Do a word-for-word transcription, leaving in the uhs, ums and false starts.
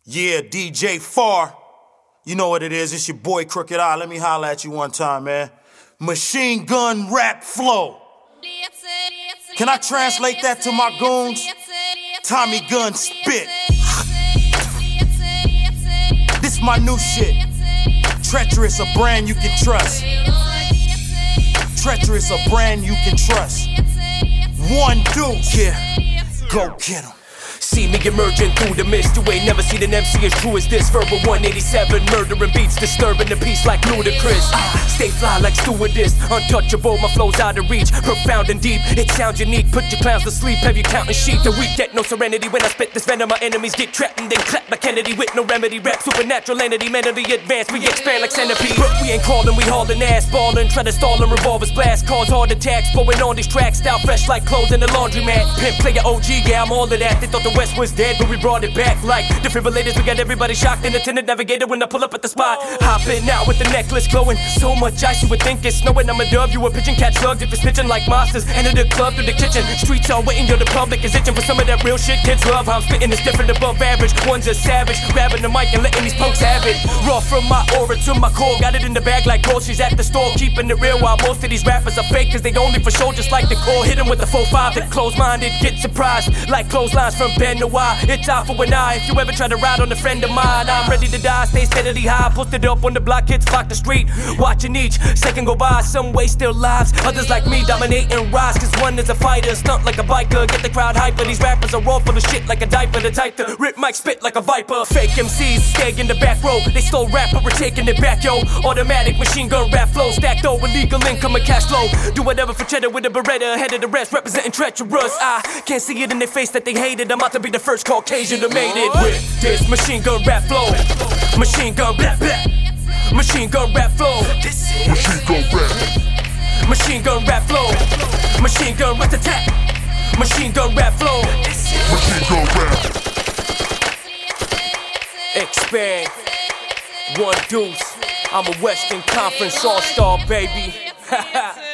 Yeah, D J Far. You know what it is. It's your boy Crooked I. Let me holler at you one time, man. Machine gun rap flow. Can I translate that to my goons? Tommy gun spit. This my new shit. Treacherous, a brand you can trust. Treacherous, a brand you can trust. One deuce. Yeah, go get him. See me emerging through the mist. You ain't never seen an M C as true as this. Verbal one eighty-seven, murdering beats, disturbing the peace like Ludacris. uh, Stay fly like stewardess, untouchable, my flow's out of reach. Profound and deep, it sounds unique. Put your clowns to sleep, have you counting sheep. The weak get no serenity when I spit this venom. My enemies get trapped and then clap like Kennedy with no remedy. Rap supernatural entity, mentally advanced. We expand like centipede, but we ain't crawling, we hauling ass, ballin'. Try to stall and revolvers blast, cause heart attacks. Blowing on these tracks, style fresh like clothes in the laundromat. Pimp player O G, yeah I'm all of that. They thought the West was dead, but we brought it back like defibrillators. We got everybody shocked. And attendant navigator when I pull up at the spot. Hopping out with the necklace glowing. So much ice you would think it's snowing. I'm a dove, you a pigeon, catch slugs if you're snitching like monsters. Enter the club through the kitchen. Streets are waiting, yo, the public is itching for some of that real shit kids love. How I'm spitting is different, above average. One's a savage, grabbing the mic and letting these punks have it. Raw from my aura to my core, got it in the bag like groceries at the store. Keeping it real while most of these rappers are fake, cause they only for show just like the core. Hit 'em with the four five, that close-minded get surprised like clotheslines from Ben Noir. It's out for an eye. If you ever try to ride on a friend of mine, I'm ready to die, stay steadily high. Posted up on the block, kids flock the street. Watching each second go by, some waste their lives. Others like me dominate and rise, cause one is a fighter, stunt like a biker. Get the crowd hyper, these rappers are raw full of shit like a diaper. The type to rip mic spit like a viper. Fake M Cs stay in the back row. They stole rap but we're taking it back, yo. Automatic machine gun rap flow, stacked over illegal income and cash flow. Do whatever for cheddar with a Beretta, ahead of the rest, representing treacherous. I can't see it in their face that they hate it. I'm about to be the first Caucasian to made it with this machine gun rap flow. Machine gun blah blah. Machine gun rap flow. This is machine gun rap. Machine gun rap flow. Machine gun rat attack. Machine gun rap flow. This is machine gun rap. Expand. One deuce. I'm a Western Conference all-star, baby.